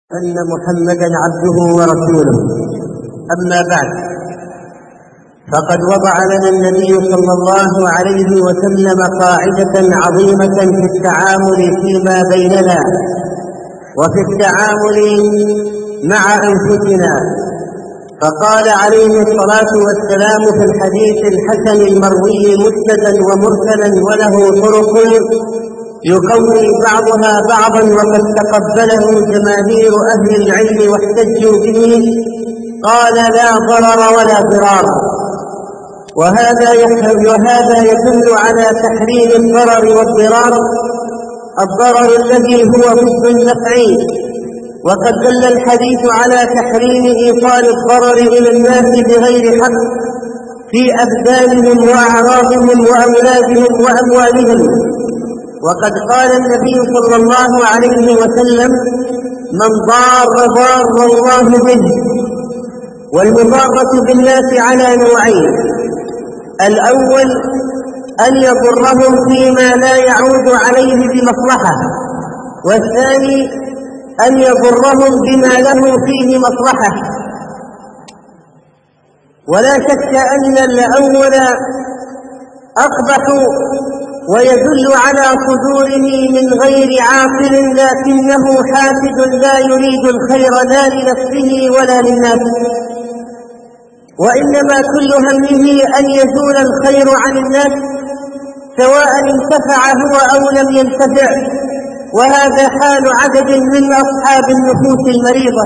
أن محمدا عبده ورسوله. أما بعد، فقد وضع لنا النبي صلى الله عليه وسلم قاعدة عظيمة في التعامل فيما بيننا وفي التعامل مع أنفسنا. فقال عليه الصلاة والسلام في الحديث الحسن المروي مسندا ومرسلا وله طرق يقوي بعضها بعضا، وقد تقبله جماهير أهل العلم واحتجوا به، قال: لا ضرر ولا ضرار. وهذا يدل على تحريم الضرر والضرار، الضرر الذي هو ضد النفع، وقد دل الحديث على تحريم إيصال الضرر إلى الناس بغير حق في أبدانهم وأعراضهم وأولادهم وأموالهم. وقد قال النبي صلى الله عليه وسلم: من ضار الله به. والمضارة بالناس على نوعين: الأول أن يضرهم فيما لا يعود عليه بمصلحة، والثاني أن يضرهم بما له فيه مصلحة. ولا شك أن الأول أقبح ويدل على صدوره من غير عاقل، لكنه حاسد لا يريد الخير لا لنفسه ولا للناس، وإنما كل همه أن يزول الخير عن الناس، سواء انتفع هو أو لم ينتفع. وهذا حال عدد من أصحاب النفوس المريضة.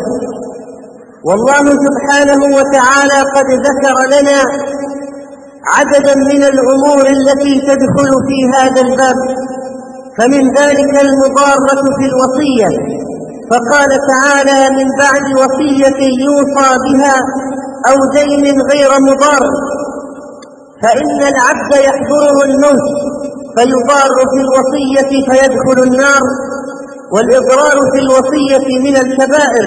والله سبحانه وتعالى قد ذكر لنا عددا من الأمور التي تدخل في هذا الباب، فمن ذلك المضارة في الوصية، فقال تعالى: من بعد وصية يوصى بها أو دين غير مضار. فإن العبد يحضره الموت فيضار في الوصية فيدخل النار، والإضرار في الوصية من الكبائر.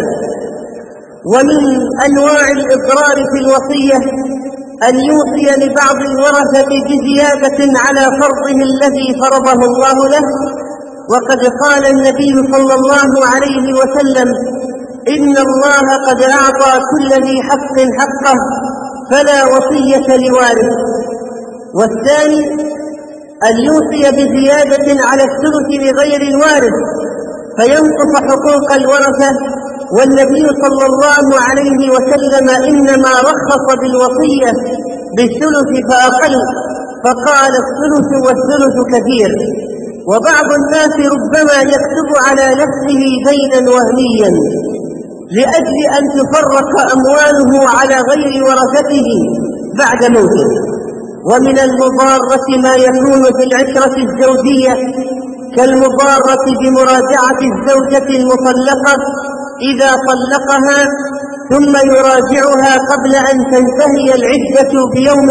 ومن أنواع الإضرار في الوصية أن يوصي لبعض الورثة بزيادة على فرضه الذي فرضه الله له. وقد قال النبي صلى الله عليه وسلم: إن الله قد أعطى كل ذي حق حقه، فلا وصية لوارث. والثاني أن يوصي بزيادة على الثلث لغير الوارث فينقص حقوق الورثة. والنبي صلى الله عليه وسلم إنما رخص بالوصية بالثلث فأقل، فقال: الثلث والثلث كثير. وبعض الناس ربما يكتب على نفسه دينا وهميا لأجل أن تفرق أمواله على غير ورثته بعد موته. ومن المضارة ما يكون في العشرة الزوجية، كالمضارة بمراجعة الزوجة المطلقة إذا طلقها ثم يراجعها قبل أن تنتهي العدة بيوم،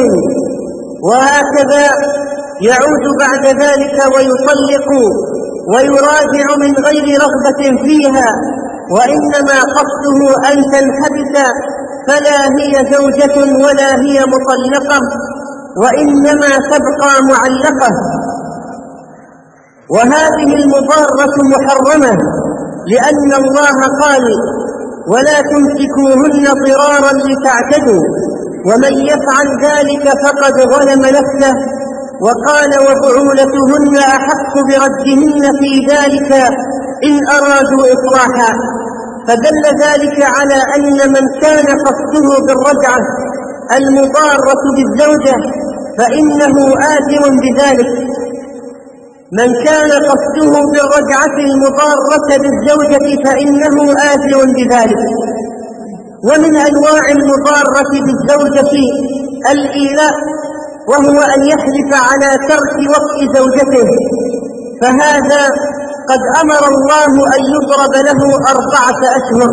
وهكذا يعود بعد ذلك ويطلق ويراجع من غير رغبة فيها، وإنما قصده أن تنحبس، فلا هي زوجة ولا هي مطلقة، وإنما تبقى معلقة. وهذه المضارة محرمة، لأن الله قال: ولا تمسكوهن ضرارا لتعتدوا، ومن يفعل ذلك فقد ظلم نفسه. وقال: وبعولتهن أحق بردهن في ذلك إن أرادوا إصلاحا. فدل ذلك على أن من كان قصده بالرجعة المضارة بالزوجة فإنه آثم بذلك. من كان قصده بالرجعة المضارة بالزوجة فإنه آثم بذلك. ومن أنواع المضارة بالزوجة الإيلاء، وهو أن يحلف على ترك وطء زوجته، فهذا قد أمر الله أن يضرب له 4 أشهر،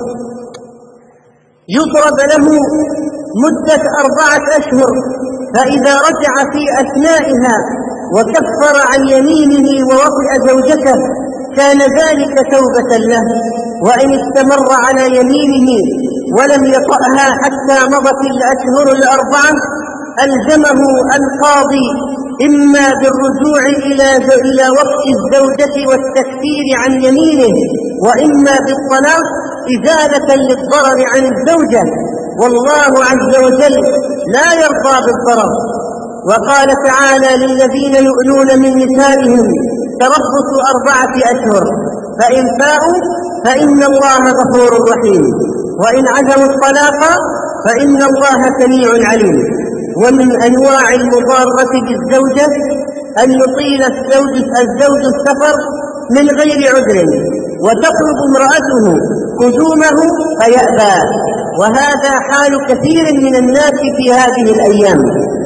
يضرب له مدة 4 أشهر، فإذا رجع في أثنائها وكفر عن يمينه ووطئ زوجته كان ذلك توبة له. وإن استمر على يمينه ولم يطأها حتى مضت الأشهر 4 ألزمه القاضي إما بالرجوع إلى وطء الزوجة والتكفير عن يمينه، وإما بالطلاق إزالة للضرر عن الزوجة، والله عز وجل لا يرضى بالضرر. وقال تعالى للذين يؤلون من نسائهم تربص 4 أشهر فإن فاءوا فإن الله غفور رحيم، وإن عزموا الطلاق فإن الله سميع عليم. ومن أنواع المضارة بالزوجة أن يطيل الزوج السفر من غير عذر وتطلب امرأته قدومه فيأبى، وهذا حال كثير من الناس في هذه الأيام،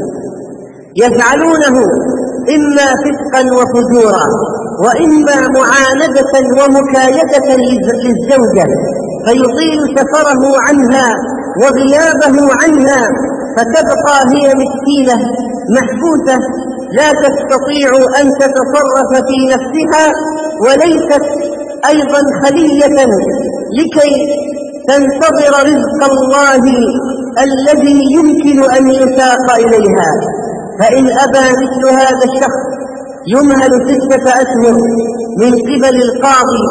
يفعلونه إما فسقا وفجورا وإما معاندة ومكايدة للزوجة، فيطيل سفره عنها وغيابه عنها، فتبقى هي مسكينة محبوسة لا تستطيع أن تتصرف في نفسها، وليست أيضا خلية لكي تنتظر رزق الله الذي يمكن أن يساق إليها. فإن أبى مثل هذا الشخص يمهل 6 أشهر من قبل القاضي،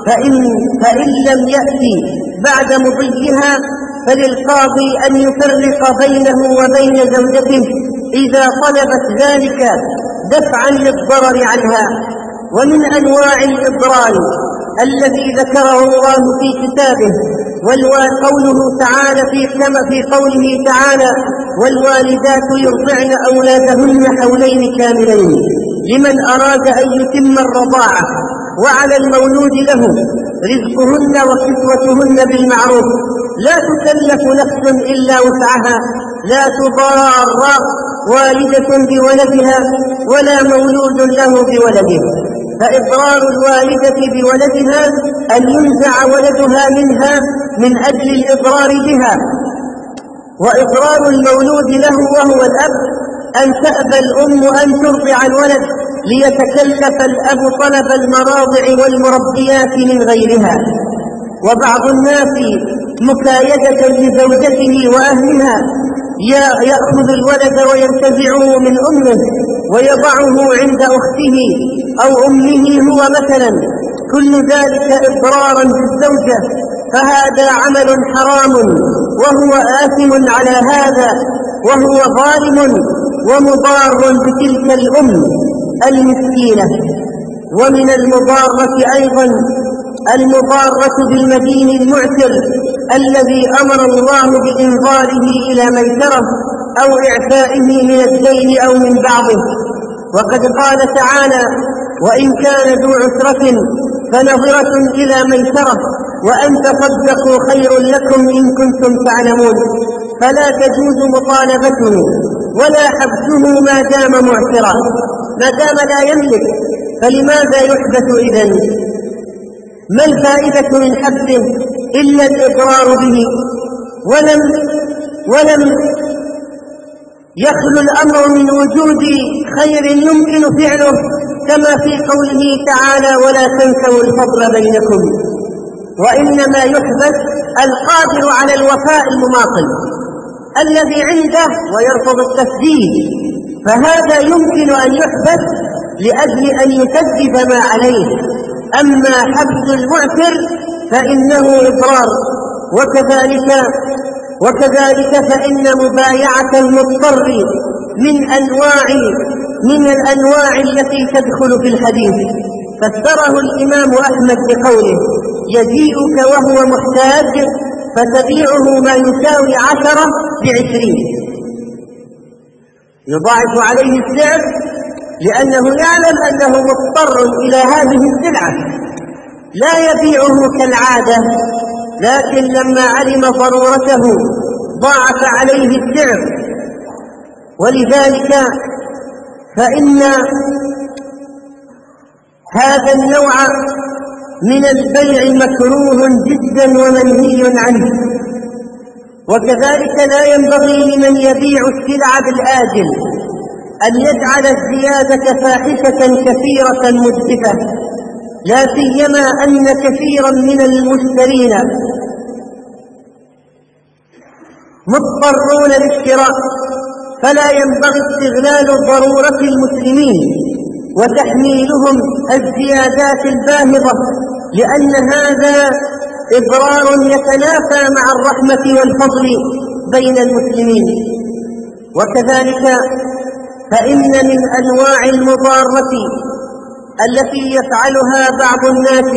فإن لم يأتي بعد مضيها فللقاضي أن يفرق بينه وبين زوجته إذا طلبت ذلك دفعا للضرر عنها. ومن أنواع الإضرار الذي ذكره الله في كتابه قوله تعالى في قوله تعالى والوالدات يرضعن أولادهن حولين كاملين لمن أراد أن يتم الرضاعة، وعلى المولود له رزقهن وكسوتهن بالمعروف، لا تكلف نفس إلا وسعها، لا تضار والدة بولدها ولا مولود له بولده. فإضرار الوالدة بولدها أن ينزع ولدها منها من أجل الإضرار بها، وإضرار المولود له وهو الأب أن تأبى الأم أن ترضع الولد ليتكلف الأب طلب المراضع والمربيات من غيرها. وبعض الناس مكايدة لزوجته وأهلها يأخذ الولد وينتزعه من أمه ويضعه عند أخته أو أمه هو مثلا، كل ذلك إضرارا بالزوجة، فهذا عمل حرام وهو آثم على هذا، وهو ظالم ومضار بتلك الأم المسكينة. ومن المضارة أيضا المضارة بالمدين المعسر الذي أمر الله بإنظاره إلى ميسرة أو إعفائه من الدين أو من بعضه. وقد قال تعالى وإن كان ذو عسرة فنظرة إلى ميسرة وأن تصدقوا خير لكم إن كنتم تعلمون. فلا تجوز مطالبته ولا حبسه ما دام معسرا، ما دام لا يملك فلماذا يحبس إذن؟ ما الفائدة من حبسه إلا الإضرار به؟ ولم يخلو الأمر من وجود خير يمكن فعله، كما في قوله تعالى ولا تنسوا الفضل بينكم. وإنما يحبس القادر على الوفاء المماطل الذي عنده ويرفض التسديد، فهذا يمكن أن يحبس لأجل أن يسدد ما عليه. أما حبس المعسر فإنه إضرار. وكذلك فإن مبايعة المضطر من الأنواع التي تدخل في الحديث. فسره الإمام أحمد بقوله يجيئك وهو محتاج فتبيعه ما يساوي 10 ب20، يضاعف عليه السعر لأنه يعلم أنه مضطر إلى هذه السلعة، لا يبيعه كالعادة، لكن لما علم ضرورته ضاعف عليه السعر. ولذلك فإن هذا النوع من البيع مكروه جدا ومنهي عنه. وكذلك لا ينبغي لمن يبيع السلع بالآجل أن يجعل الزيادة فاحشة كثيرة مجدفة، لا سيما أن كثيرا من المشترين مضطرون للشراء، فلا ينبغي استغلال ضرورة المسلمين وتحميلهم الزيادات الباهظة لأن هذا إضرار يتنافى مع الرحمة والفضل بين المسلمين. وكذلك فإن من أنواع المضارة التي يفعلها بعض الناس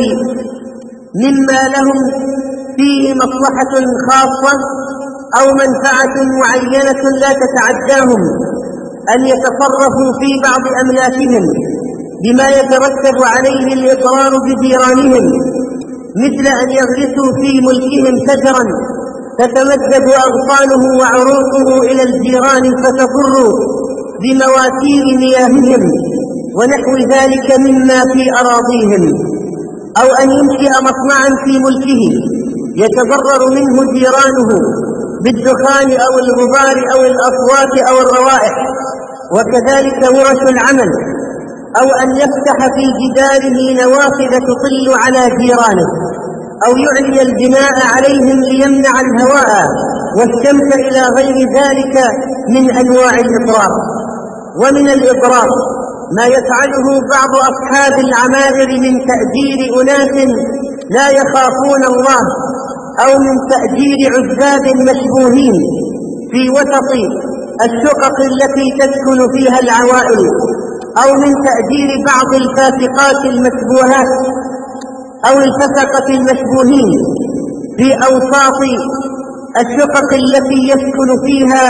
مما لهم فيه مصلحة خاصة أو منفعة معينة لا تتعداهم أن يتصرفوا في بعض أملاكهم بما يترتب عليه الإضرار بجيرانهم، مثل أن يغرسوا في ملكهم شجرا تتمدد أغصانه وعروقه إلى الجيران فتضر بمواسير مياههم ونحو ذلك مما في أراضيهم، أو أن ينشئ مصنعا في ملكه يتضرر منه جيرانه بالدخان أو الغبار أو الأصوات أو الروائح، وكذلك ورش العمل، أو أن يفتح في جداره نوافذ تطل على جيرانه، أو يعلي البناء عليهم ليمنع الهواء والشمس إلى غير ذلك من أنواع الإضرار. ومن الإضرار ما يفعله بعض أصحاب العمائر من تأجير أناس لا يخافون الله، أو من تأجير عزاب مشبوهين في وسط الشقق التي تسكن فيها العوائل، أو من تأجير بعض الفاسقات المشبوهات أو الفسقة المشبوهين في أوساط الشقق التي يسكن فيها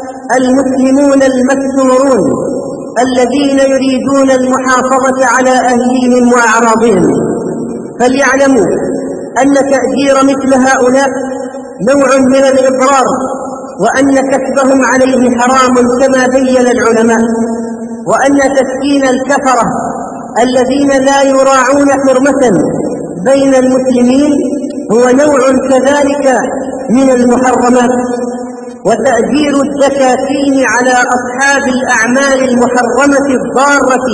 المسلمون المستورون الذين يريدون المحافظة على أهليهم وأعراضهم. فليعلموا أن تأجير مثل هؤلاء نوع من الإضرار، وأن كسبهم عليه حرام كما بين العلماء، وأن تسكين الكفرة الذين لا يراعون حرمة بين المسلمين هو نوع كذلك من المحرمات. وتأجير الدكاكين على أصحاب الأعمال المحرمة الضارة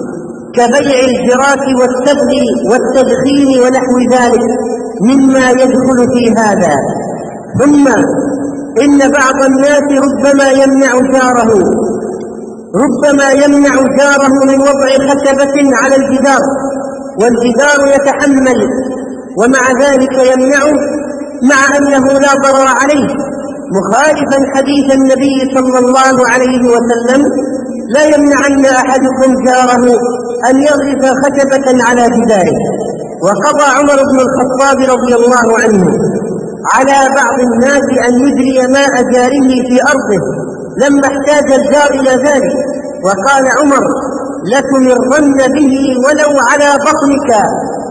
كبيع الجراث والتبغ والتدخين ونحو ذلك مما يدخل في هذا. ثم إن بعض الناس ربما يمنع جاره من وضع خشبة على الجدار، والجدار يتحمل، ومع ذلك يمنعه مع أنه لا ضرر عليه، مخالفا حديث النبي صلى الله عليه وسلم: لا يمنعن أحدكم جاره أن يغرس خشبة على جداره. وقضى عمر بن الخطاب رضي الله عنه على بعض الناس أن يجري ماء جاره في أرضه لما احتاج الجار إلى ذلك، وقال عمر: لتمرن به ولو على بطنك.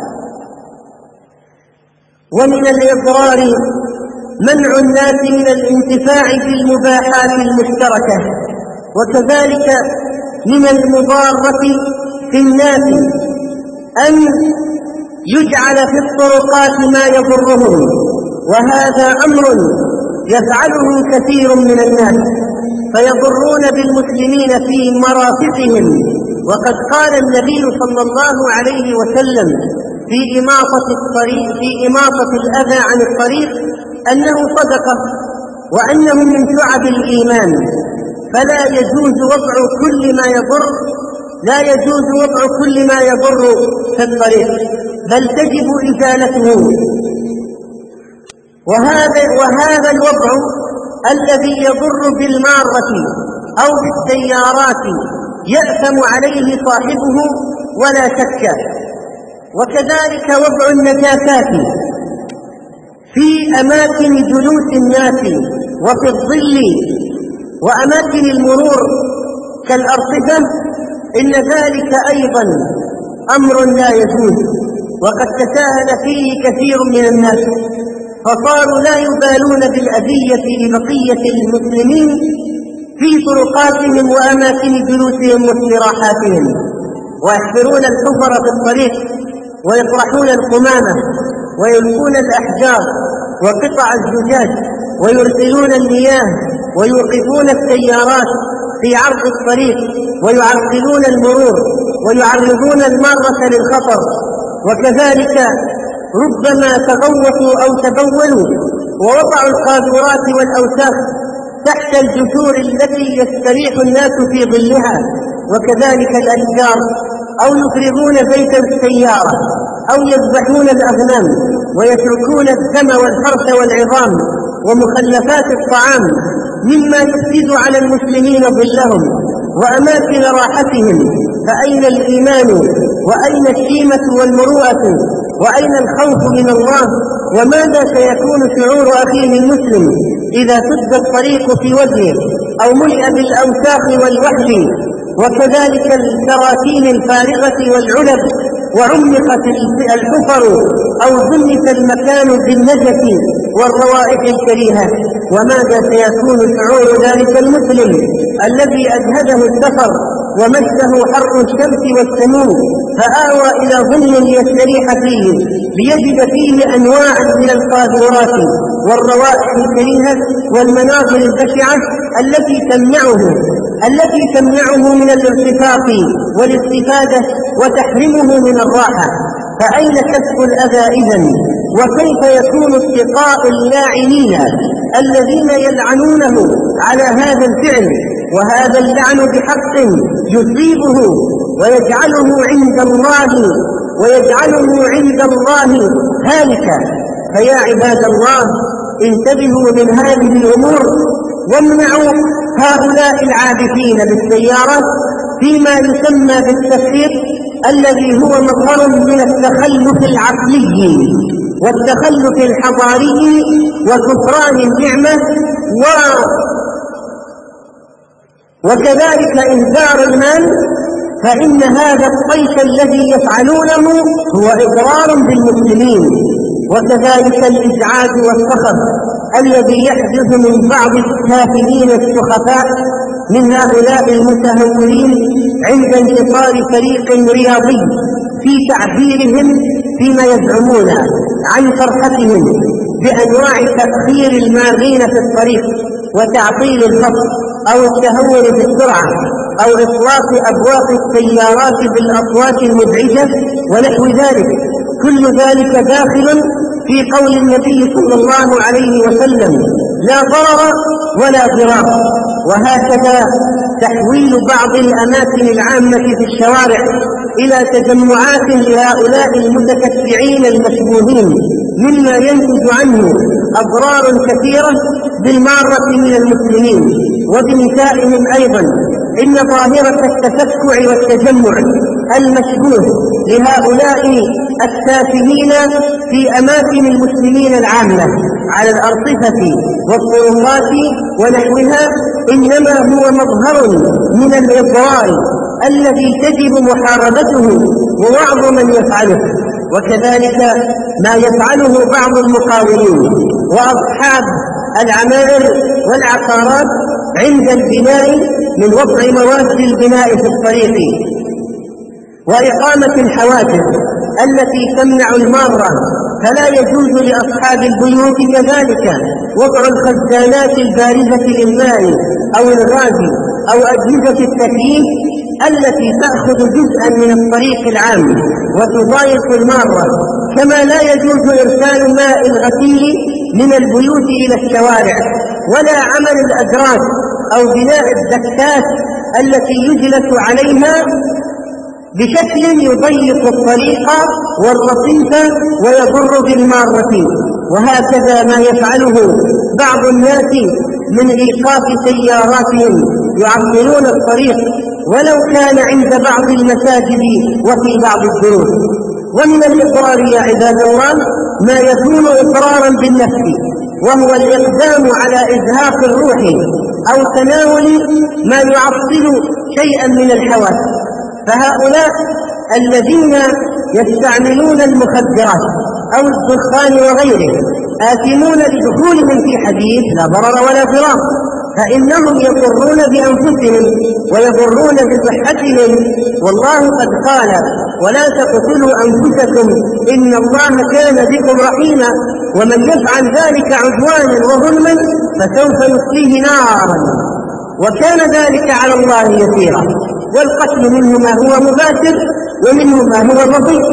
ومن الإضرار منع الناس من الانتفاع بالمباحات المشتركة. وكذلك من المضارة في الناس أن يجعل في الطرقات ما يضرهم، وهذا أمر يفعله كثير من الناس فيضرون بالمسلمين في مرافقهم. وقد قال النبي صلى الله عليه وسلم في إماطة الأذى عن الطريق أنه صدقة وأنه من شعب الإيمان، فلا يجوز وضع كل ما يضر في الطريق، بل تجب إزالته. وهذا الوضع الذي يضر بالمارة أو بالسيارات يأثم عليه صاحبه ولا شك. وكذلك وضع النجاسات في أماكن جلوس الناس وفي الظل وأماكن المرور كالأرصفة، إن ذلك أيضا أمر لا يجوز، وقد تساهل فيه كثير من الناس، فصاروا لا يبالون بالأذية لبقية المسلمين في طرقاتهم وأماكن جلوسهم واستراحاتهم، ويحفرون الحفر في الطريق ويطرحون القمامة ويلقون الأحجار وقطع الزجاج ويرسلون المياه ويوقفون السيارات في عرض الطريق ويعرقلون المرور ويعرضون المارة للخطر. وكذلك ربما تغوطوا أو تبولوا ووضعوا القاذورات والأوساخ تحت الجسور التي يستريح الناس في ظلها، وكذلك الأشجار أو يفرغون زيت السيارة أو يذبحون الأغنام ويتركون الدم والفرث والعظام ومخلفات الطعام مما يفسد على المسلمين ظلهم وأماكن راحتهم، فأين الإيمان وأين الشيمة والمروءة وأين الخوف من الله؟ وماذا سيكون شعور أخيه المسلم إذا سد الطريق في وجهه أو ملئ بالأوساخ والوحل وكذلك الكراتين الفارغة والعلب وعمقت الحفر أو ظلت المكان بالنجس والروائح الكريهة؟ وماذا سيكون شعور ذلك المسلم الذي أجهده السفر ومسه حر الشمس والسموم فآوى إلى ظل يستريح فيه ليجد فيه أنواعا من القاذورات والروائح الكريهة والمناظر البشعة التي تمنعه من الارتفاق والاستفادة وتحرمه من الراحة؟ فأين كشف الأذى إذن؟ وكيف يكون اتقاء اللاعنين الذين يلعنونه على هذا الفعل؟ وهذا اللعن بحق يصيبه ويجعله عند الله هالكا. فيا عباد الله، انتبهوا من هذه الأمور وامنعوا هؤلاء العابثين بالسيارة فيما يسمى بالتفريط الذي هو مظهر من التخلف العقلي والتخلف الحضاري وكفران النعمة وكذلك إهدار المال. فإن هذا الطيش الذي يفعلونه هو إضرار بالمسلمين، وكذلك الإزعاج والسخط الذي يحدث من بعض الكافرين السخفاء من هؤلاء المتهورين عند انتصار فريق رياضي في تعبيرهم فيما يزعمون عن فرحتهم بأنواع تأخير المارين في الطريق وتعطيل الخط أو التهور بالسرعة أو إطلاق أبواق السيارات بالأصوات المزعجة ونحو ذلك. كل ذلك داخل في قول النبي صلى الله عليه وسلم: لا ضرر ولا ضرار. وهكذا تحويل بعض الأماكن العامة في الشوارع إلى تجمعات لهؤلاء المتكفعين المشبوهين مما ينتج عنه أضرار كثيرة بالمارة من المسلمين وبنسائهم أيضا. إن ظاهرة التفكع والتجمع المشبوه لهؤلاء السافهين في أماكن المسلمين العامة على الأرصفة والطرقات ونحوها إنما هو مظهر من الإضرار الذي تجب محاربته ووعظ من يفعله. وكذلك ما يفعله بعض المقاولين وأصحاب العمائر والعقارات عند البناء من وضع مواد البناء في الطريق وإقامة الحواجز التي تمنع المارة، فلا يجوز لأصحاب البيوت كذلك وضع الخزانات البارزة للماء أو الغاز أو أجهزة التكييف التي تأخذ جزءا من الطريق العام وتضايق المارة. كما لا يجوز إرسال ماء الغسيل من البيوت إلى الشوارع، ولا عمل الأدراج أو بناء الدكات التي يجلس عليها بشكل يضيق الطريق والرصيف ويضر بالمارة. وهكذا ما يفعله بعض الناس من إيقاف سياراتهم يعطلون الطريق ولو كان عند بعض المساجد وفي بعض الدروس. ومن الإضرار يا عباد الله ما يكون إضرارا بالنفس، وهو الإقدام على إزهاق الروح أو تناول ما يعطل شيئا من الحواس. فهؤلاء الذين يستعملون المخدرات أو الدخان وغيره آثمون لدخولهم في حديث لا ضرر ولا ضرار، فإنهم يضرون بأنفسهم ويضرون بصحتهم. والله قد قال: ولا تقتلوا أنفسكم إن الله كان بكم رحيما، ومن يفعل ذلك عدوانا وظلما فسوف يصليه نارا وكان ذلك على الله يسيرا. والقتل منه ما هو مباشر ومنه ما هو بسيط.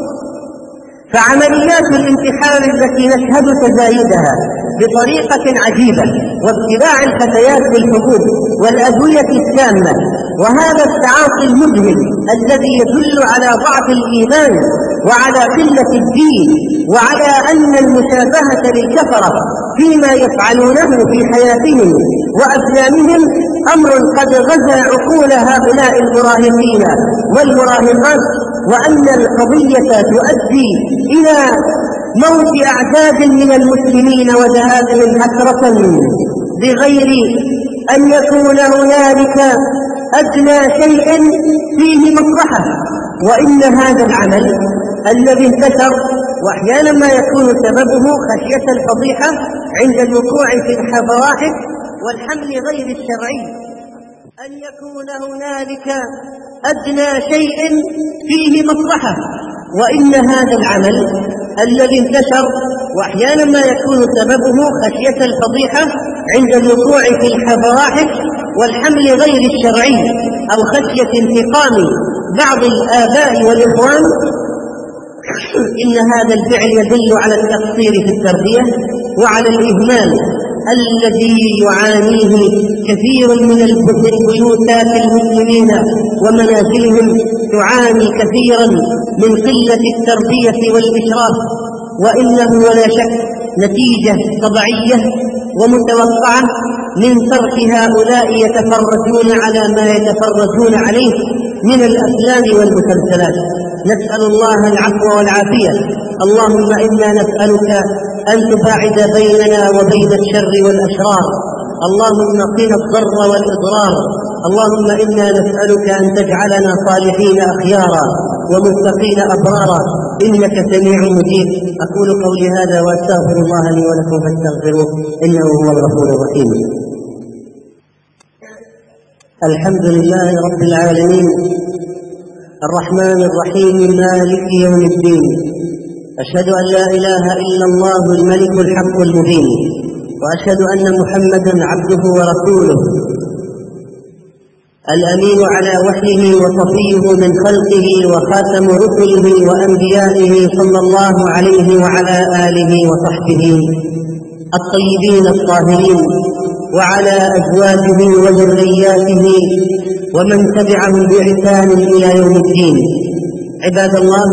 فعمليات الانتحار التي نشهد تزايدها بطريقة عجيبة واتباع الفتيات بالحدود والأدوية السامة وهذا التعاطي المذهل الذي يدل على ضعف الإيمان وعلى قلة الدين وعلى أن المشابهة للكفرة فيما يفعلونه في حياتهم وأفلامهم أمر قد غزا عقول هؤلاء المراهقين والمراهقات، وأن القضية تؤدي إلى موت أعداد من المسلمين وذهابهم حسرة بغير أن يكون هنالك أدنى شيء فيه مصلحة. وإن هذا العمل الذي انتشر وأحيانا ما يكون سببه خشية الفضيحة عند الوقوع في الفواحش والحمل غير الشرعي، أن يكون هنالك أدنى شيء فيه مصلحة. وإن هذا العمل الذي انتشر وأحيانا ما يكون سببه خشية الفضيحة عند الوقوع في الفواحش والحمل غير الشرعي أو خشية انتقام بعض الآباء والإخوان، إن هذا الفعل يدل على التقصير في التربية وعلى الإهمال الذي يعانيه كثير من البيوتات المسلمين ومنازلهم، تعاني كثيرا من قلة التربية والإشراف، وإنه ولا شك نتيجة طبيعية ومتوقعة من ترك هؤلاء يتفرجون على ما يتفرجون عليه من الأفلام والمسلسلات. نسأل الله العفو والعافية. اللهم إنا نسألك أن تباعد بيننا وبين الشر والأشرار، اللهم قنا الضر والإضرار، اللهم إنا نسألك أن تجعلنا صالحين أخيارا ومتقين أبرارا، إنك سميع مجيب. أقول قولي هذا وأستغفر الله لي ولكم فاستغفروه إنه هو الغفور الرحيم. الحمد لله رب العالمين الرحمن الرحيم مالك يوم الدين، أشهد أن لا إله إلا الله الملك الحق المبين، وأشهد أن محمدا عبده ورسوله الأمين على وحيه وصفيه من خلقه وخاتم رسله وأنبيائه صلى الله عليه وعلى آله وصحبه الطيبين الطاهرين وعلى أزواجه وذرياته ومن تبعهم بإحسان إلى يوم الدين. عباد الله،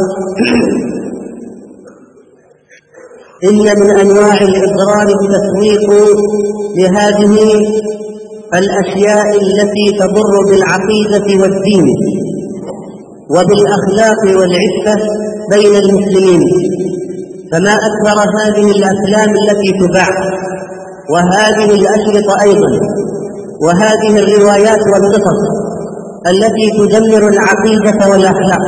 إن من أنواع الإضرار التسويق لهذه الأشياء التي تضر بالعقيدة والدين وبالأخلاق والعفة بين المسلمين. فما أكثر هذه الأفلام التي تباع، وهذه الأشرطة أيضا، وهذه الروايات والقصص التي تدمر العقيدة والأخلاق.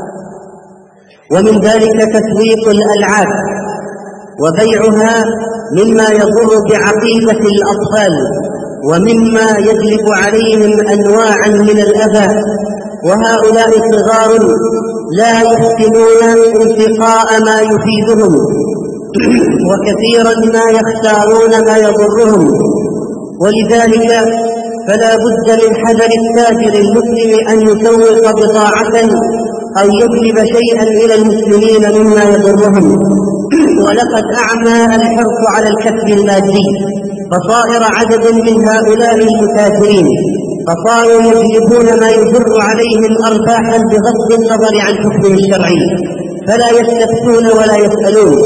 ومن ذلك تسويق الألعاب وبيعها مما يضر بعقيدة الأطفال ومما يجلب عليهم أنواعا من الأذى، وهؤلاء صغار لا يحسنون انتقاء ما يفيدهم، وكثيرا ما يختارون ما يضرهم. ولذلك فلا بد من حذر التاجر المسلم أن يسوق بضاعة أو يجلب شيئا إلى المسلمين مما يضرهم. ولقد أعمى الحرص على الكسب المادي فصائر عدد من هؤلاء المتاجرين، فصاروا يجلبون ما يضر عليهم أرباحا بغض النظر عن حكمه الشرعي، فلا يستفتون ولا يسألون.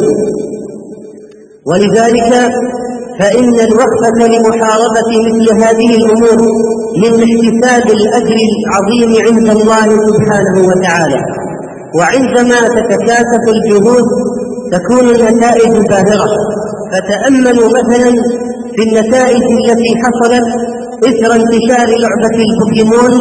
ولذلك فإن الوقفة لمحاربة مثل هذه الأمور من احتساب الأجر العظيم عند الله سبحانه وتعالى. وعندما تتكاتف الجهود تكون النتائج باهرة. فتأملوا مثلا في النتائج التي حصلت إثر انتشار لعبة البوكيمون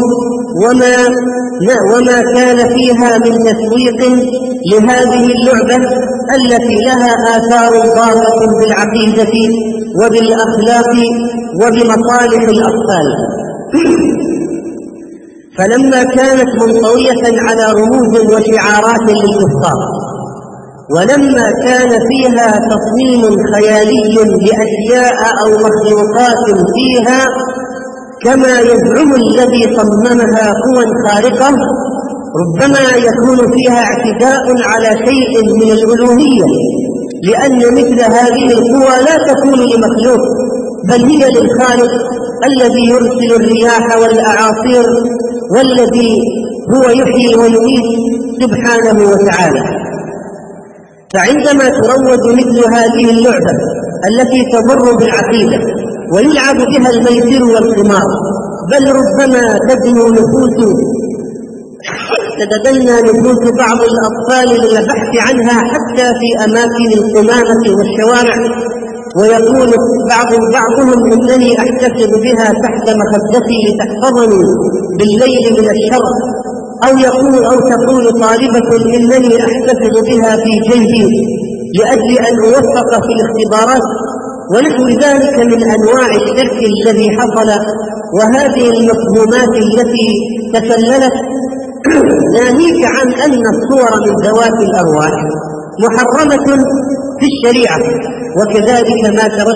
وما كان فيها من تسويق لهذه اللعبة التي لها آثار ضارة بالعقيدة وبالأخلاق وبمصالح الأطفال. فلما كانت منطوية على رموز وشعارات للكفار، ولما كان فيها تصميم خيالي لأشياء أو مخلوقات فيها كما يزعم الذي صممها قوى خارقة، ربما يكون فيها اعتداء على شيء من الألوهية، لأن مثل هذه القوى لا تكون لمخلوق بل هي للخالق الذي يرسل الرياح والأعاصير والذي هو يحيي ويميت سبحانه وتعالى. فعندما تروج مثل هذه اللعبة التي تضر بالعقيدة ويلعب بها الميسر والقمار، بل ربما تتدنى نفوس بعض الأطفال للبحث عنها حتى في أماكن القمامة والشوارع، ويقول بعضهم إنني أحتفظ بها تحت مخدتي لتحفظني بالليل من الشر، أو تقول طالبة إنني أحتفظ بها في جيبي لأجل أن أوفق في الاختبارات، ونحو ذلك من أنواع الشرك الذي حصل. وهذه المفهومات التي تسللت ناهيك عن أن الصور من ذوات الأرواح محرمة في الشريعة، وكذلك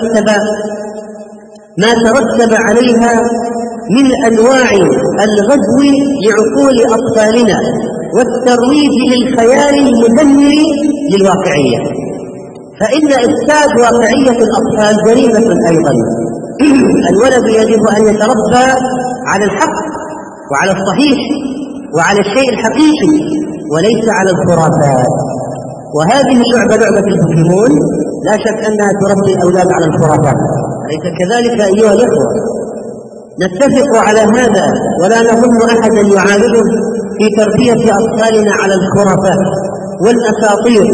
ما ترتب عليها من أنواع الغزو لعقول أطفالنا والترويج للخيال المدمر للواقعية، فإن إفساد واقعية الأطفال جريمة أيضا. الولد يجب أن يتربى على الحق وعلى الصحيح وعلى الشيء الحقيقي وليس على الخرافات. وهذه اللعبة لعبة البوكيمون لا شك أنها تربي الأولاد على الخرافات، أليس كذلك أيها الأخوة؟ نتفق على هذا ولا نظن أحدا يعارض في تربية أطفالنا على الخرافات والأساطير.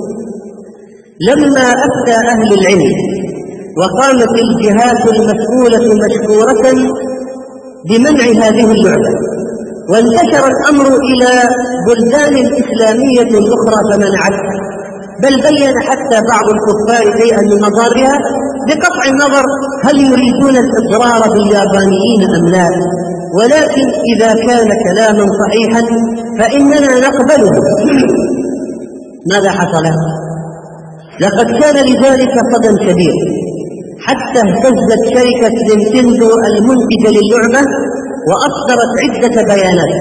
لما أفتى أهل العلم وقامت الجهات المسؤولة مشكورة بمنع هذه اللعبة، وانتشر الأمر إلى بلدان إسلامية أخرى فمنعتها، بل بين حتى بعض الكفار شيئا من مضارها بقطع النظر هل يريدون الإضرار باليابانيين أم لا، ولكن إذا كان كلاما صحيحا فإننا نقبله. ماذا حصل؟ لقد كان لذلك صدى كبير، حتى اهتزت شركة نينتندو المنتجة للعبة وأصدرت عدة بيانات،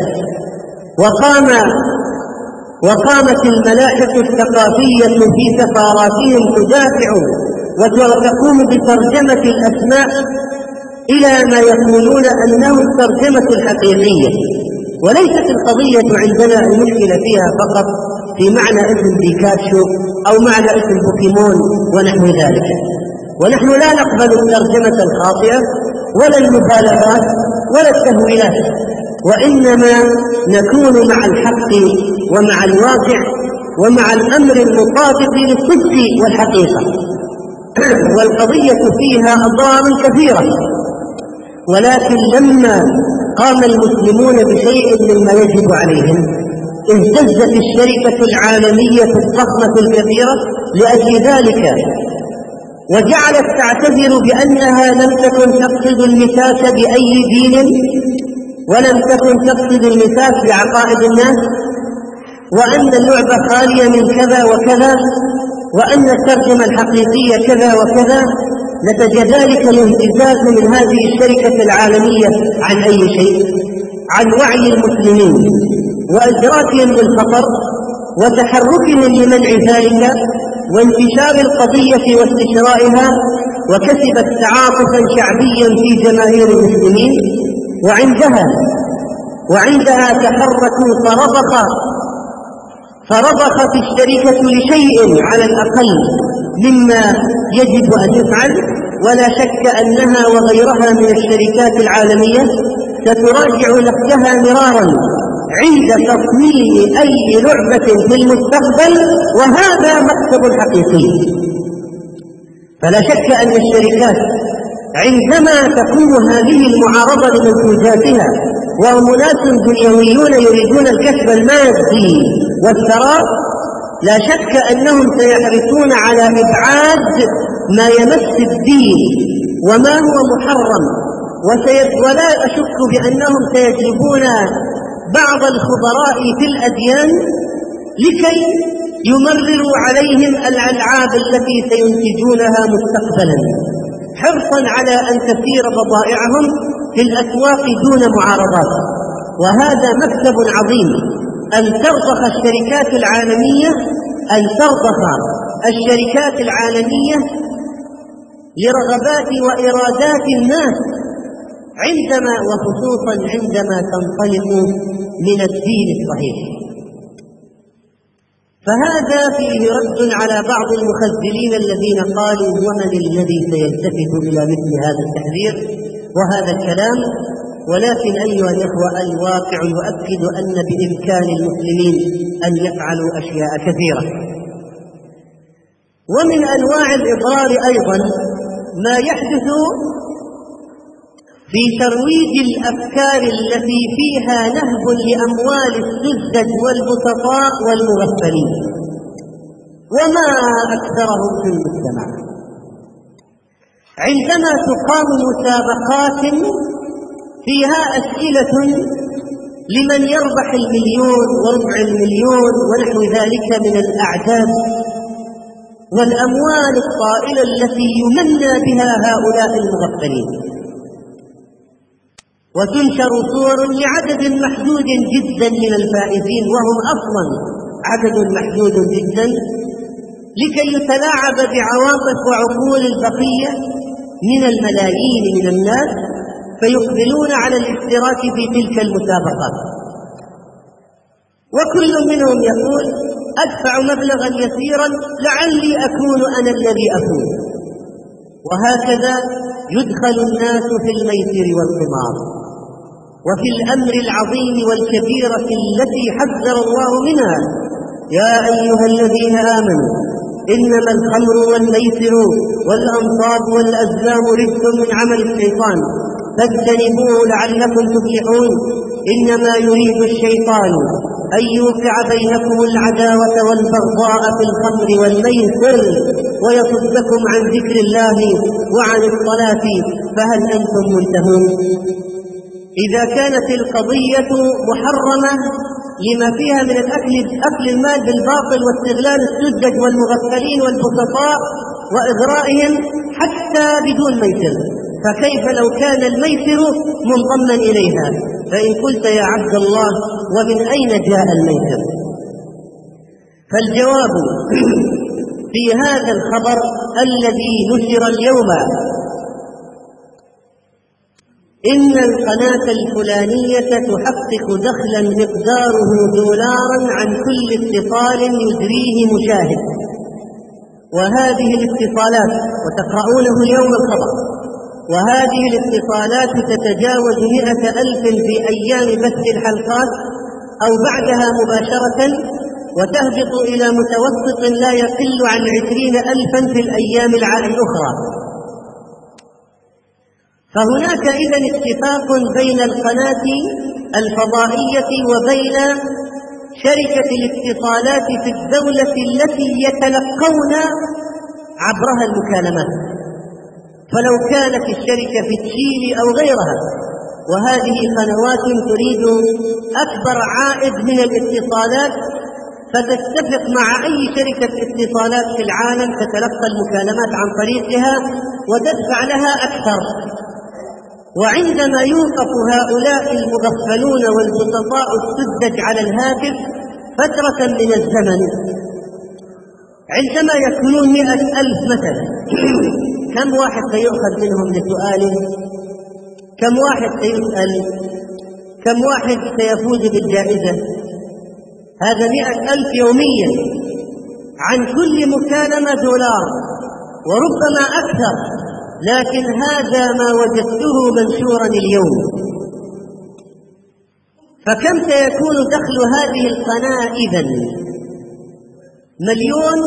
وقامت الملاحق الثقافية في سفاراتهم تدافع وتقوم بترجمة الأسماء إلى ما يقولون أنه الترجمة الحقيقية. وليست القضية عندنا المشكلة فيها فقط في معنى اسم بيكاتشو أو معنى اسم بوكيمون ونحو ذلك، ونحن لا نقبل الترجمة الخاطئة ولا المبالغات ولا التهويلات، وإنما نكون مع الحق ومع الواقع ومع الأمر المطابق للصدق والحقيقة. والقضية فيها أضرار كثيرة، ولكن لما قام المسلمون بشيء مما يجب عليهم اهتزت الشركة العالمية الضخمة الكبيرة لأجل ذلك، وجعلت تعتذر بأنها لم تكن تقصد المساس بأي دين، ولم تكن تقصد المساس بعقائد الناس، وأن اللعبة خالية من كذا وكذا، وأن الترجمة الحقيقية كذا وكذا. نتج ذلك الانتزاز من هذه الشركة العالمية عن أي شيء، عن وعي المسلمين وإدراكهم للخطر وتحركهم لمنع ذلك وانتشار القضية واستشرائها، وكسبت تعاطفا شعبيا في جماهير المسلمين. وعندها تحركوا فرضخت الشركة لشيء على الأقل مما يجب أن يفعل، ولا شك أنها وغيرها من الشركات العالمية ستراجع نفسها مرارا عند تصميم أي لعبة في المستقبل، وهذا مكسب حقيقي. فلا شك أن الشركات عندما تكون هذه المعارضة لمنتوجاتها وهم ناس دنيويون يريدون الكسب المادي والثراء، لا شك أنهم سيحرصون على إبعاد ما يمس الدين وما هو محرم، ولا أشك بأنهم سيجلبون بعض الخبراء في الأديان لكي يمرروا عليهم الألعاب التي سينتجونها مستقبلا، حرصا على أن تسير بضائعهم في الأسواق دون معارضات. وهذا مكسب عظيم، أن ترضخ الشركات العالمية لرغبات وإرادات الناس وخصوصا عندما تنطلق من الدين الصحيح. فهذا فيه رد على بعض المخزلين الذين قالوا ومن الذي سيلتفت إلى مثل هذا التحذير وهذا الكلام. ولكن أيها الإخوة، الواقع يؤكد أن بإمكان المسلمين أن يفعلوا أشياء كثيرة. ومن أنواع الإضرار أيضا ما يحدث في ترويج الأفكار التي فيها نهب لأموال السذج والبسطاء والمغفلين، وما أكثرهم في المجتمع. عندما تقام مسابقات فيها أسئلة لمن يربح 1,000,000 وربع 1,000,000 ونحو ذلك من الأعداد والأموال الطائلة التي يمنى بها هؤلاء المغفلين، وتنشر صور لعدد محدود جدا من الفائزين، وهم أصلا عدد محدود جدا، لكي يتلاعب بعواطف وعقول البقية من الملايين من الناس فيقبلون على الاشتراك في تلك المسابقات. وكل منهم يقول أدفع مبلغا يسيرا لعلي أكون أنا الذي أفوز. وهكذا يدخل الناس في الميسر والقمار وفي الأمر العظيم والكبيرة التي حذر الله منها: يا أيها الذين آمنوا إنما الخمر والميسر والأنصاب والأزلام رجس من عمل الشيطان فاجتنبوه لعلكم تفلحون. إنما يريد الشيطان أن يوقع بينكم العداوة والبغضاء في الخمر والميسر ويصدكم عن ذكر الله وعن الصلاة فهل أنتم منتهون؟ إذا كانت القضية محرمة لما فيها من أكل المال بالباطل واستغلال السذج والمغفلين والبسطاء وإغرائهم حتى بدون ميسر، فكيف لو كان الميسر منضما إليها؟ فإن قلت يا عبد الله ومن أين جاء الميسر؟ فالجواب في هذا الخبر الذي نشر اليوم: إن القناة الفلانية تحقق دخلا مقداره $، عن كل اتصال يجريه مشاهد. وهذه الاتصالات، وتقرؤونه اليوم الخبر، وهذه الاتصالات تتجاوز 100,000 في أيام بث الحلقات أو بعدها مباشرة، وتهبط إلى متوسط لا يقل عن 20,000 في الأيام الأخرى. فهناك إذن اتفاق بين القناة الفضائية وبين شركة الاتصالات في الدولة التي يتلقون عبرها المكالمات. فلو كانت الشركة في تشيلي أو غيرها وهذه قنوات تريد أكبر عائد من الاتصالات فتتفق مع أي شركة اتصالات في العالم تتلقى المكالمات عن طريقها وتدفع لها أكثر. وعندما يوقف هؤلاء المغفلون والبسطاء السذج على الهاتف فترة من الزمن، عندما يكونون 100,000 مثلا، كم واحد سيؤخذ منهم لسؤاله؟ كم واحد سيسأل؟ كم واحد سيفوز بالجائزة؟ هذا 100,000 يوميا، عن كل مكالمة $، وربما أكثر، لكن هذا ما وجدته منشورا اليوم. فكم سيكون دخل هذه القناة إذن؟ 1,000,000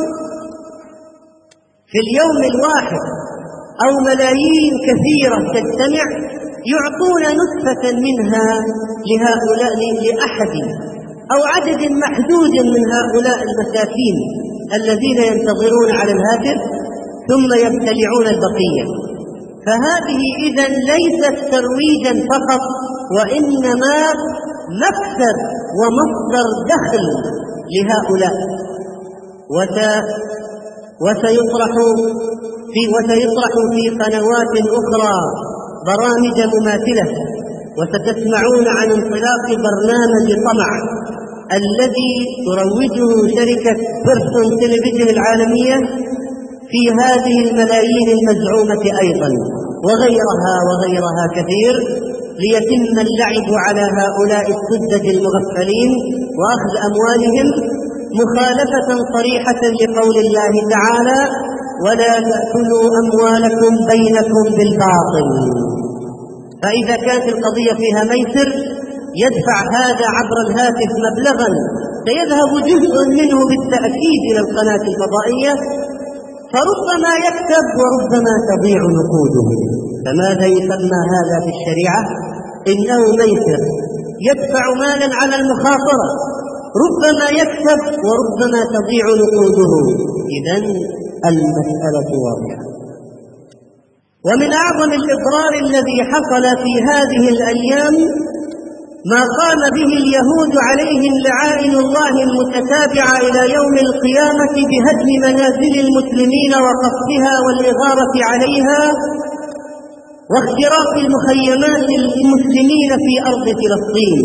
في اليوم الواحد، أو ملايين كثيرة تجتمع يعطون نسخة منها لهؤلاء لأحد أو عدد محدود من هؤلاء المساكين الذين ينتظرون على الهاتف ثم يبتلعون البقية. فهذه إذن ليست ترويجا فقط، وإنما مكسب ومصدر دخل لهؤلاء. وسيطرح في قنوات أخرى برامج مماثلة. وستسمعون عن انطلاق برنامج طمع الذي تروجه شركة بيرسون تلفزيون العالمية في هذه الملايين المزعومة أيضا، وغيرها كثير. ليتم اللعب على هؤلاء السذج المغفلين وأخذ أموالهم، مخالفة صريحة لقول الله تعالى: ولا تأكلوا أموالكم بينكم بالباطل. فإذا كانت القضية فيها ميسر يدفع هذا عبر الهاتف مبلغا سيذهب جزء منه بالتأكيد إلى القناة الفضائية، فربما يكسب وربما تضيع نقوده. فماذا يسمى هذا في الشريعة؟ إنه ميسر يدفع مالا على المخاطرة، ربما يكسب وربما تضيع نقوده. إذن المسألة واضحة. ومن أعظم الإضرار الذي حصل في هذه الأيام ما قام به اليهود عليهم لعائن الله المتتابعة إلى يوم القيامة بهدم منازل المسلمين وقصفها والإغارة عليها واختراق المخيمات المسلمين في أرض فلسطين.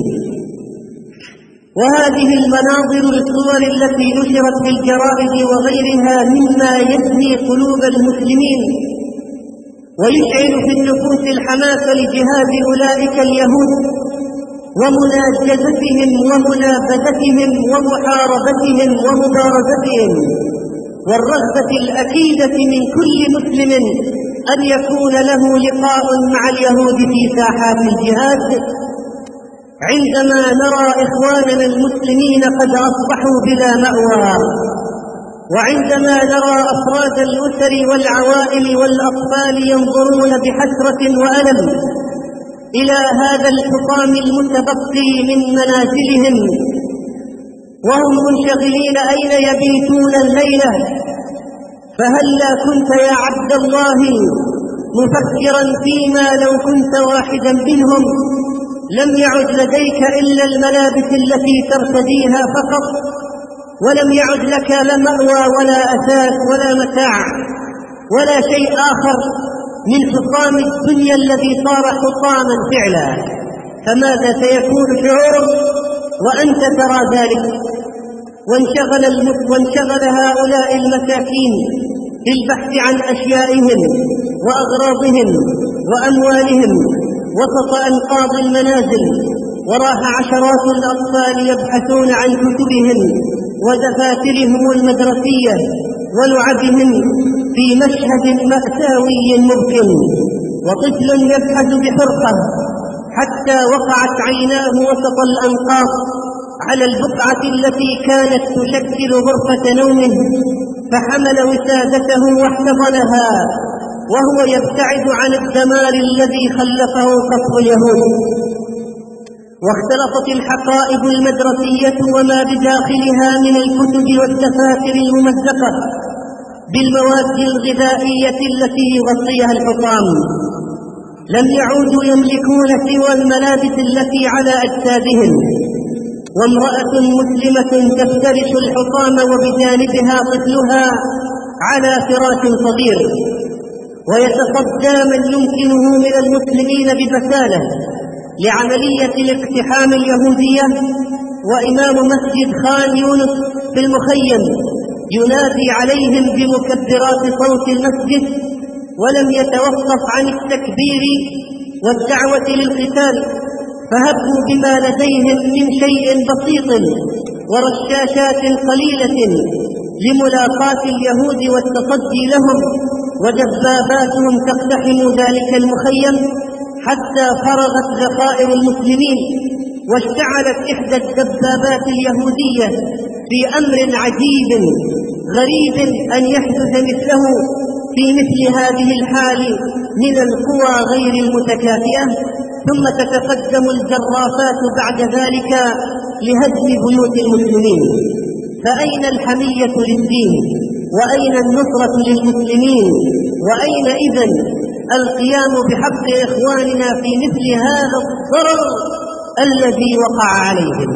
وهذه المناظر الصور التي نشرت في الجرائد وغيرها مما يثني قلوب المسلمين ويشعل في النفوس الحماس لجهاد أولئك اليهود ومناجزتهم ومنابذتهم ومحاربتهم ومبارزتهم، والرغبة الأكيدة من كل مسلم أن يكون له لقاء مع اليهود في ساحات الجهاد. عندما نرى إخواننا المسلمين قد أصبحوا بلا مأوى، وعندما نرى أفراد الأسر والعوائل والأطفال ينظرون بحسرة وألم إلى هذا الحطام المتبقي من منازلهم وهم منشغلين أين يبيتون الليلة، فهلا كنت يا عبد الله مفكرا فيما لو كنت واحدا منهم لم يعد لديك إلا الملابس التي ترتديها فقط، ولم يعد لك لا مأوى ولا أساس ولا متاع ولا شيء آخر من حطام الدنيا الذي صار حطاما فعلا. فماذا سيكون شعورك وأنت ترى ذلك؟ وانشغل هؤلاء المساكين بالبحث عن أشيائهم وأغراضهم وأموالهم وسط أنقاض المنازل، وراح عشرات الأطفال يبحثون عن كتبهم ودفاترهم المدرسية ولعبهم في مشهد مأساوي مبكٍ، وطفل يبحث بحرقة حتى وقعت عيناه وسط الأنقاض على البقعة التي كانت تشكل غرفة نومه، فحمل وسادته واحتضنها وهو يبتعد عن الدمار الذي خلفه قصف اليهود. واختلطت الحقائب المدرسية وما بداخلها من الكتب والدفاتر الممزقة بالمواد الغذائية التي يغطيها الحطام. لم يعودوا يملكون سوى الملابس التي على أجسادهم، وامرأة مسلمة تفترش الحطام وبجانبها طفلها على فراش صغير. ويتصدى من يمكنه من المسلمين ببسالة لعملية الاقتحام اليهودية، وإمام مسجد خان يونس في المخيم ينادي عليهم بمكبرات صوت المسجد، ولم يتوقف عن التكبير والدعوة للقتال، فهبوا بما لديهم من شيء بسيط ورشاشات قليلة لملاقاة اليهود والتصدي لهم، ودباباتهم تقتحم ذلك المخيم حتى فرغت ذخائر المسلمين، واشتعلت إحدى الدبابات اليهودية في أمر عجيب غريب أن يحدث مثله في مثل هذه الحال من القوى غير المتكافئة، ثم تتقدم الجرافات بعد ذلك لهدم بيوت المسلمين. فأين الحمية للدين؟ وأين النصرة للمسلمين؟ وأين إذن القيام بحق إخواننا في مثل هذا الضرر الذي وقع عليهم؟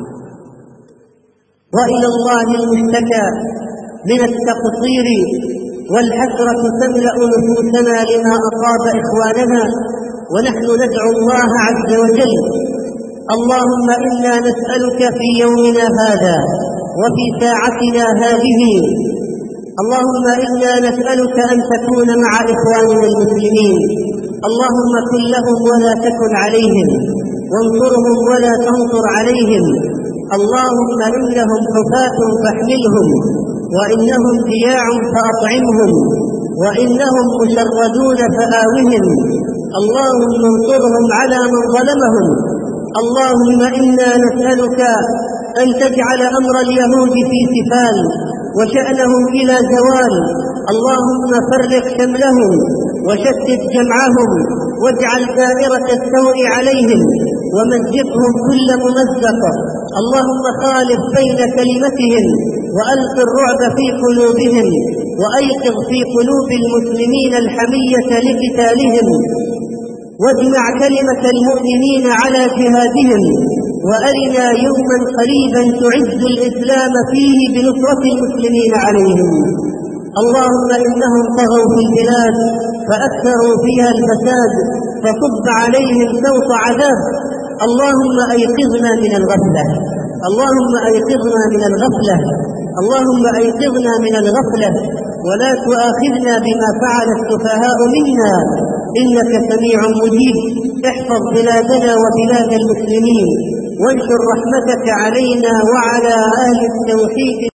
وإلى الله المشتكى من التقصير، والحسرة تملأ نفوسنا لما أصاب إخواننا، ونحن ندعو الله عز وجل: اللهم إنا نسألك في يومنا هذا وفي ساعتنا هذه، اللهم إنا نسألك أن تكون مع إخواننا المسلمين اللهم كن لهم ولا تكن عليهم، وانصرهم ولا تنصر عليهم. اللهم إنهم حفاة فاحملهم، وإنهم جياع فأطعمهم، وإنهم مشردون فآوهم. اللهم انصرهم على من ظلمهم. اللهم إنا نسألك أن تجعل أمر اليهود في سفال وشأنهم إلى زوال. اللهم فرق شملهم وشتت جمعهم، واجعل دائرة السوء عليهم ومزقهم كل ممزق. اللهم خالف بين كلمتهم وألق الرعب في قلوبهم، وأيقظ في قلوب المسلمين الحمية لقتالهم، واجمع كلمة المؤمنين على جهادهم، وأرنا يوما قريبا تعز الإسلام فيه بنصرة المسلمين عليهم. اللهم إنهم طغوا في البلاد فأكثروا فيها الفساد، فصب عليهم سوط عذاب. اللهم أيقظنا من الغفلة، اللهم أيقظنا من الغفلة، اللهم أيقظنا من الغفلة، ولا تؤاخذنا بما فعل السفهاء منا، إنك سميع مجيب. احفظ بلادنا وبلاد المسلمين، وانشر رحمتك علينا وعلى أهل التوحيد.